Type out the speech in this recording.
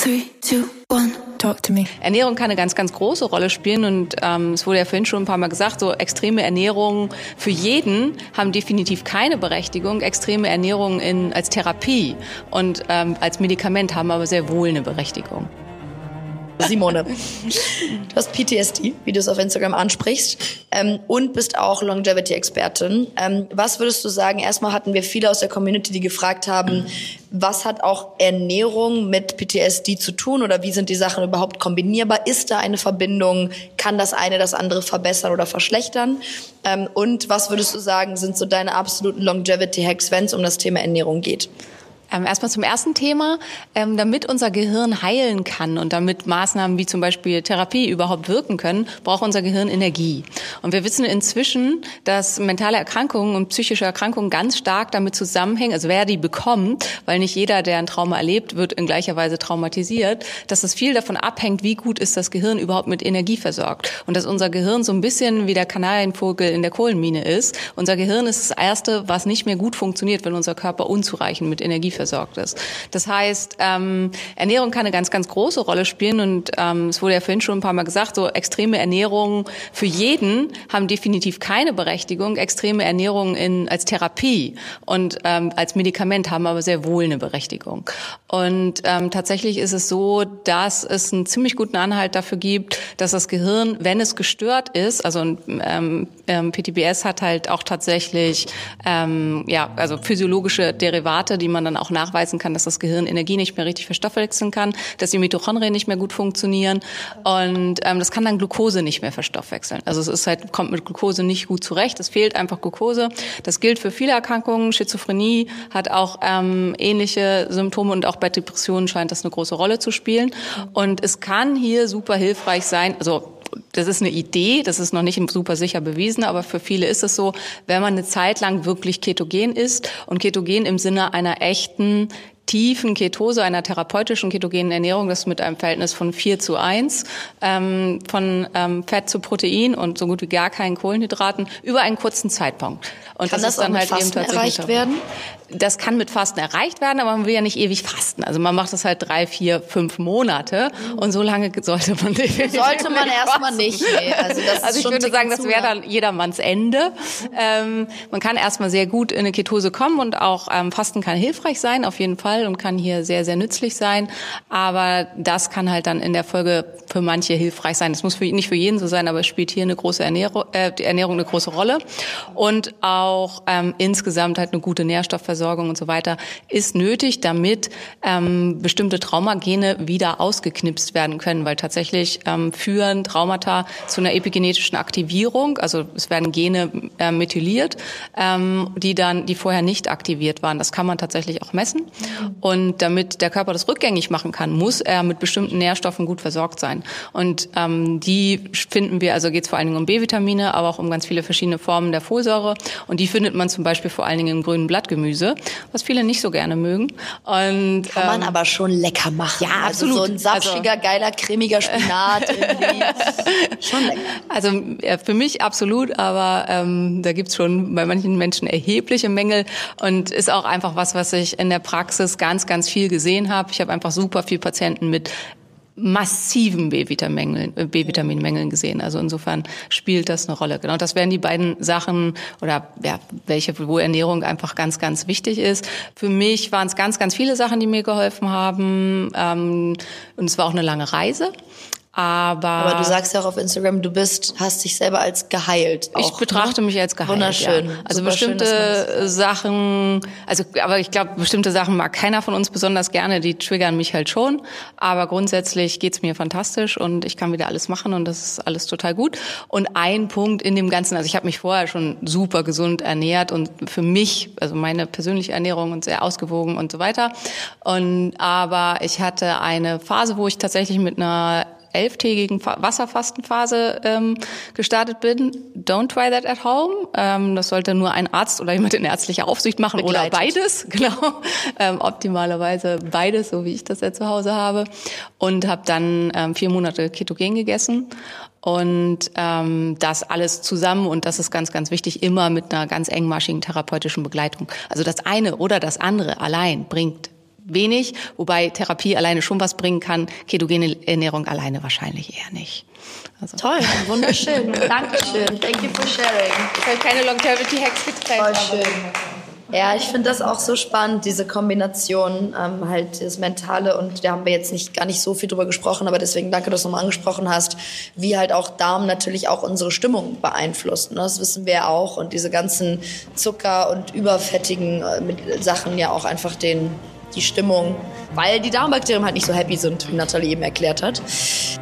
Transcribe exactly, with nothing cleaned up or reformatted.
Three, two, one, talk to me. Ernährung kann eine ganz, ganz große Rolle spielen und ähm, es wurde ja vorhin schon ein paar Mal gesagt, so extreme Ernährungen für jeden haben definitiv keine Berechtigung. Extreme Ernährungen in, als Therapie und ähm, als Medikament haben aber sehr wohl eine Berechtigung. Simone, du hast P T S D, wie du es auf Instagram ansprichst, ähm, und bist auch Longevity-Expertin. Ähm, was würdest du sagen, erstmal hatten wir viele aus der Community, die gefragt haben, was hat auch Ernährung mit P T S D zu tun oder wie sind die Sachen überhaupt kombinierbar? Ist da eine Verbindung? Kann das eine das andere verbessern oder verschlechtern? Ähm, und was würdest du sagen, sind so deine absoluten Longevity-Hacks, wenn es um das Thema Ernährung geht? Ähm, erstmal zum ersten Thema. Ähm, damit unser Gehirn heilen kann und damit Maßnahmen wie zum Beispiel Therapie überhaupt wirken können, braucht unser Gehirn Energie. Und wir wissen inzwischen, dass mentale Erkrankungen und psychische Erkrankungen ganz stark damit zusammenhängen, also wer die bekommt, weil nicht jeder, der ein Trauma erlebt, wird in gleicher Weise traumatisiert, dass es viel davon abhängt, wie gut ist das Gehirn überhaupt mit Energie versorgt. Und dass unser Gehirn so ein bisschen wie der Kanarienvogel in der Kohlenmine ist. Unser Gehirn ist das Erste, was nicht mehr gut funktioniert, wenn unser Körper unzureichend mit Energie versorgt ist. Das heißt, ähm, Ernährung kann eine ganz, ganz große Rolle spielen und ähm, es wurde ja vorhin schon ein paar Mal gesagt, so extreme Ernährungen für jeden haben definitiv keine Berechtigung. Extreme Ernährungen in, als Therapie und ähm, als Medikament haben aber sehr wohl eine Berechtigung. Und ähm, tatsächlich ist es so, dass es einen ziemlich guten Anhalt dafür gibt, dass das Gehirn, wenn es gestört ist, also ähm, ähm, P T B S hat halt auch tatsächlich ähm, ja, also physiologische Derivate, die man dann auch nachweisen kann, dass das Gehirn Energie nicht mehr richtig verstoffwechseln kann, dass die Mitochondrien nicht mehr gut funktionieren und ähm, das kann dann Glucose nicht mehr verstoffwechseln. Also es ist halt, kommt mit Glucose nicht gut zurecht, es fehlt einfach Glucose. Das gilt für viele Erkrankungen. Schizophrenie hat auch ähm, ähnliche Symptome und auch bei Depressionen scheint das eine große Rolle zu spielen. Und es kann hier super hilfreich sein, also das ist eine Idee, das ist noch nicht super sicher bewiesen, aber für viele ist es so, wenn man eine Zeit lang wirklich ketogen ist und ketogen im Sinne einer echten tiefen Ketose, einer therapeutischen ketogenen Ernährung, das mit einem Verhältnis von vier zu eins, ähm, von ähm, Fett zu Protein und so gut wie gar keinen Kohlenhydraten über einen kurzen Zeitpunkt. Und kann das, das ist dann auch mit halt Fasten eben tatsächlich erreicht werden? Das kann mit Fasten erreicht werden, aber man will ja nicht ewig fasten. Also man macht das halt drei, vier, fünf Monate und so lange sollte man definitiv Sollte man erstmal nicht. Nee. Also, das also ist ich würde sagen, das wäre dann jedermanns Ende. Ähm, man kann erstmal sehr gut in eine Ketose kommen und auch ähm, Fasten kann hilfreich sein, auf jeden Fall, und kann hier sehr, sehr nützlich sein. Aber das kann halt dann in der Folge für manche hilfreich sein. Das muss für, nicht für jeden so sein, aber es spielt hier eine große Ernährung, äh, die Ernährung eine große Rolle. Und auch ähm, insgesamt halt eine gute Nährstoffversorgung und so weiter ist nötig, damit ähm, bestimmte Traumagene wieder ausgeknipst werden können, weil tatsächlich ähm, führen Traumata zu einer epigenetischen Aktivierung, also es werden Gene äh, methyliert, ähm, die dann, die vorher nicht aktiviert waren. Das kann man tatsächlich auch messen. Und damit der Körper das rückgängig machen kann, muss er mit bestimmten Nährstoffen gut versorgt sein. Und ähm, die finden wir, also geht es vor allen Dingen um B-Vitamine, aber auch um ganz viele verschiedene Formen der Folsäure. Und die findet man zum Beispiel vor allen Dingen im grünen Blattgemüse, was viele nicht so gerne mögen. Und, kann man ähm, aber schon lecker machen. Ja, absolut. Also so ein sapschiger, also, geiler, cremiger Spinat irgendwie. Schon lecker. Also ja, für mich absolut, aber ähm, da gibt's schon bei manchen Menschen erhebliche Mängel und ist auch einfach was, was ich in der Praxis ganz, ganz viel gesehen habe. Ich habe einfach super viel Patienten mit massiven B-Vitaminmängeln, B-Vitaminmängeln gesehen. Also insofern spielt das eine Rolle. Genau, das wären die beiden Sachen oder ja, welche, wo Ernährung einfach ganz, ganz wichtig ist. Für mich waren es ganz, ganz viele Sachen, die mir geholfen haben. Ähm, und es war auch eine lange Reise. Aber, Aber du sagst ja auch auf Instagram, du bist, hast dich selber als geheilt. Auch, ich betrachte ne? mich als geheilt. Wunderschön. Ja. Also Super bestimmte schön, Sachen, also aber ich glaube, bestimmte Sachen mag keiner von uns besonders gerne, die triggern mich halt schon. Aber grundsätzlich geht's mir fantastisch und ich kann wieder alles machen und das ist alles total gut. Und ein Punkt in dem Ganzen, also ich habe mich vorher schon super gesund ernährt und für mich, also meine persönliche Ernährung und sehr ausgewogen und so weiter. Und aber ich hatte eine Phase, wo ich tatsächlich mit einer elftägigen Wasserfastenphase ähm, gestartet bin. Don't try that at home. Ähm, das sollte nur ein Arzt oder jemand in ärztlicher Aufsicht machen Begleitet. Oder beides. Genau. Ähm, optimalerweise beides, so wie ich das ja zu Hause habe. Und habe dann ähm, vier Monate Ketogen gegessen. Und ähm, das alles zusammen, und das ist ganz, ganz wichtig, immer mit einer ganz engmaschigen therapeutischen Begleitung. Also das eine oder das andere allein bringt wenig, wobei Therapie alleine schon was bringen kann, ketogene Ernährung alleine wahrscheinlich eher nicht. Also. Toll, wunderschön. Dankeschön. Thank you for sharing. Ich habe keine Longevity-Hacks getrennt. Voll schön. Ja, ich finde das auch so spannend, diese Kombination, ähm, halt das Mentale, und da haben wir jetzt nicht gar nicht so viel drüber gesprochen, aber deswegen danke, dass du nochmal angesprochen hast, wie halt auch Darm natürlich auch unsere Stimmung beeinflusst. Ne? Das wissen wir ja auch, und diese ganzen Zucker und überfettigen äh, mit Sachen ja auch einfach den die Stimmung, weil die Darmbakterien halt nicht so happy sind, wie Nathalie eben erklärt hat.